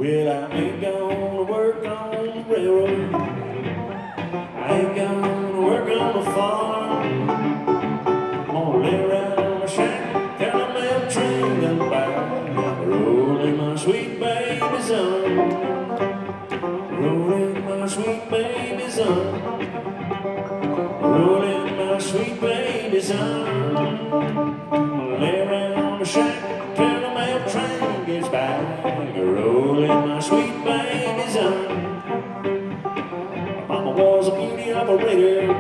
Well, I ain't gonna work on the railroad. I ain't gonna work on the farm. I'm gonna lay around the shack, tell the mail train goodbye. I'm rolling my sweet baby's on, rolling my sweet baby's on, rolling my sweet baby's on. I'm gonna lay around the shack, till the mail train gets by. Rolling my sweet baby's on. Mama was a beauty operator.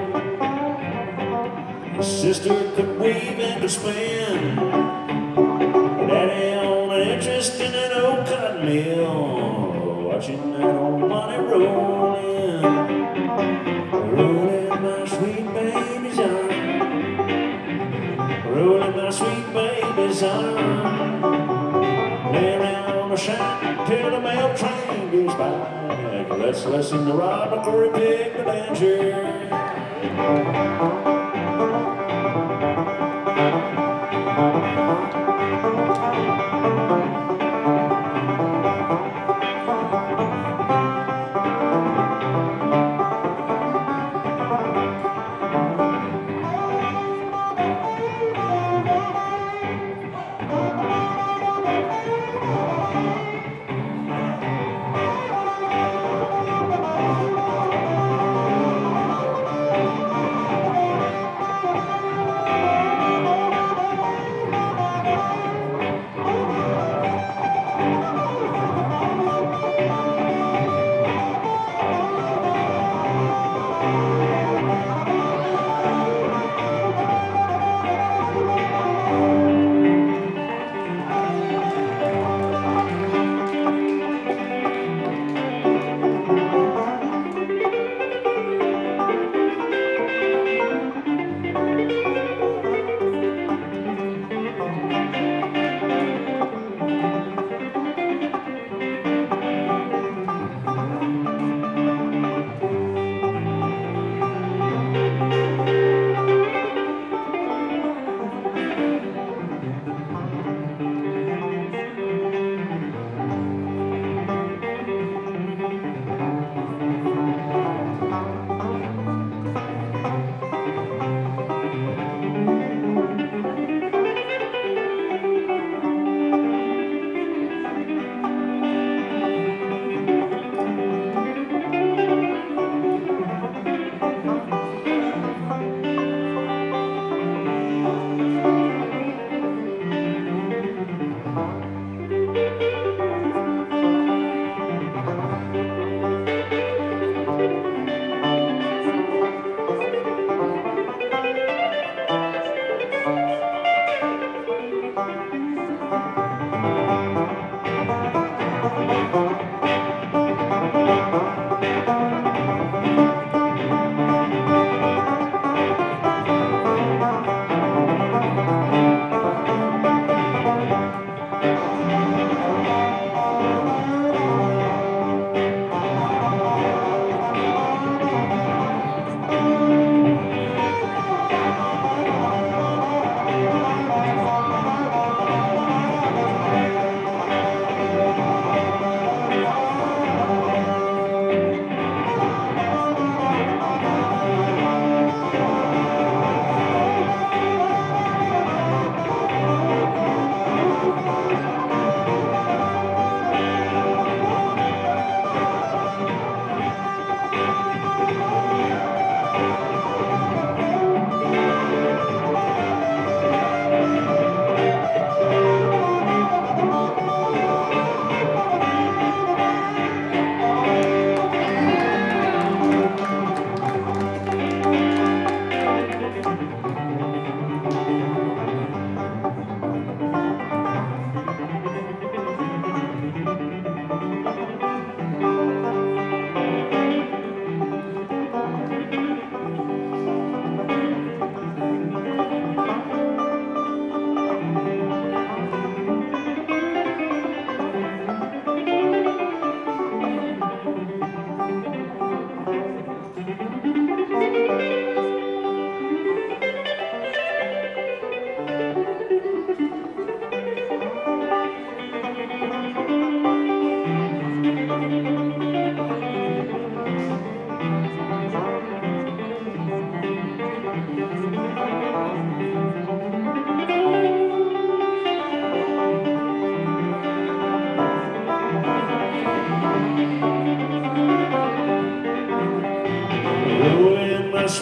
My sister could weave and could spin. Daddy owned an interest in an old cotton mill, watching that old money roll in. Rolling my sweet baby's on, rolling my sweet baby's on. Lay around the shack till the mail train goes by. Let's listen to Rod McCrory pick the dancer.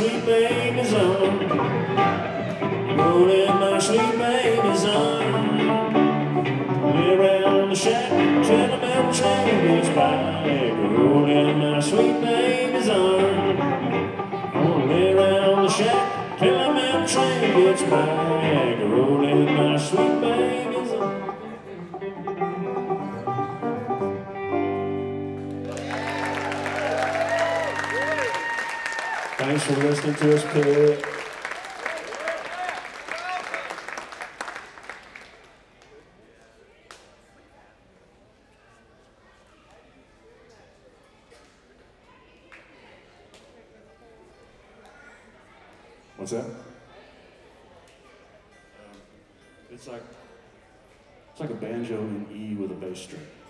sweet baby's arm. Rolling my sweet baby's arm. Lay around the shack till the metal train goes by. Rolling my sweet baby's arm. Gonna lay around the shack till the metal train gets by. Rolling my sweet baby's arm. Thanks for listening to us play. What's that? It's like a banjo in E with a bass string.